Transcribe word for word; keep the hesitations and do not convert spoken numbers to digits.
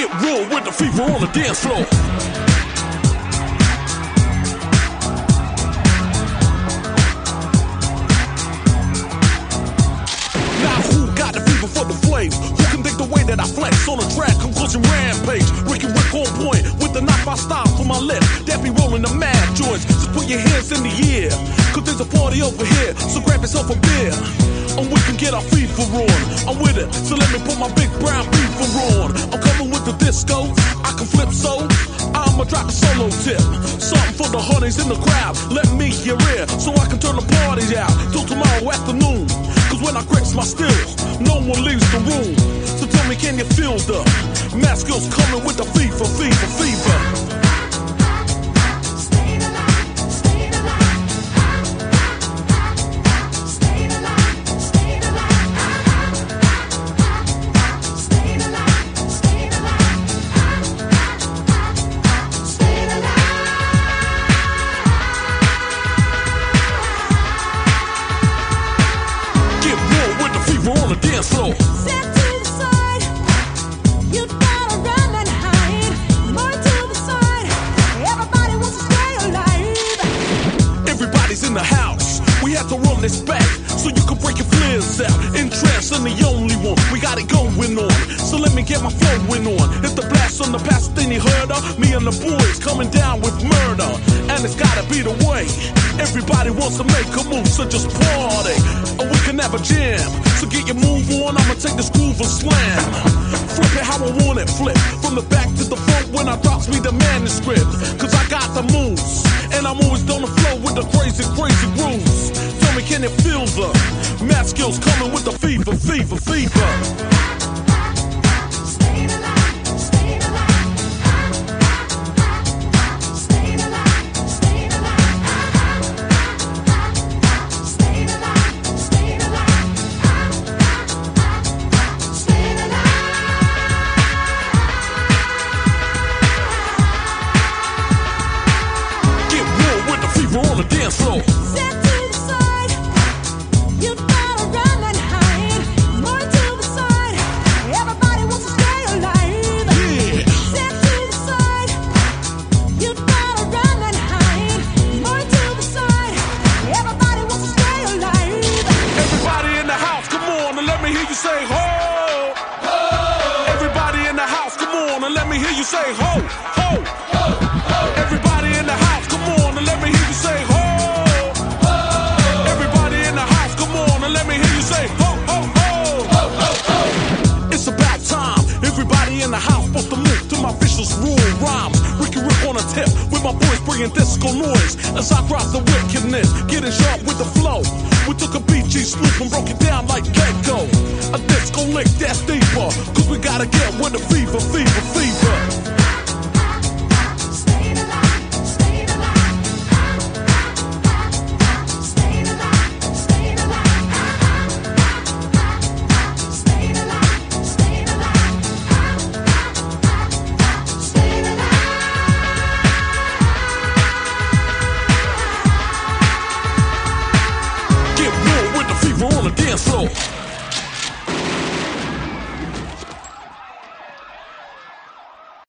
Get real with the fever on the dance floor. Now who got the fever for the flames? Who can think the way that I flex on a track? Concussion rampage. Ricky Rick on point with the knife I style for my lip. That be rolling the mad joints. Just put your hands in the air, cause there's a party over here. So grab yourself a beer, and we can get our fever on. I'm with it, so let me put my big brown fever on. I'm coming with the disco, I can flip so I'ma drop a solo tip. Something for the honeys in the crowd. Let me hear it, so I can turn the party out till tomorrow afternoon. Cause when I grips my stills, no one leaves the room. So tell me, can you feel the mad skills coming with the fever, fever, fever? On the dance floor. Step to the side, you gotta run and hide. More to the side, everybody wants to stay alive. Everybody's in the house, we have to run this back so you can break your flares out. In trance, I'm the only one, we got it going on. So let me get my flowing on. Hit the blast on the past, then you heard of me and the boys coming down with murder. And it's gotta be the way. Everybody wants to make a move, so just party, or we can have a jam. So get your move on, I'ma take this groove and slam. Flip it how I want it, flip from the back to the front when I drops me the manuscript. Cause I got the moves, and I'm always on the flow with the crazy, crazy grooves. Tell me, can you feel the mad skills coming with the fever, fever, fever? On the dance floor. Step to the side, you gotta run and hide. More to the side, everybody wants to stay alive. Yeah. Step to the side, you gotta run and hide. More to the side, everybody wants to stay alive. Everybody in the house, come on and let me hear you say ho. Ho. Everybody in the house, come on and let me hear you say ho, ho. Ho. Ho. Everybody in the house, come on and let me hear you say ho. Ho. Everybody in the house, come on and let me hear you say ho, ho, ho. Ho, ho, ho. It's about time. Everybody in the house supposed to move to my vicious rule rhymes. Ricky Rick on a tip with my boys bringing disco noise as I drop the wickedness, getting sharp with the flow. We took a B G swoop and broke it down like Gecko. A disco lick that's deeper, cause we gotta get with the fever, fever, fever. On the dance floor.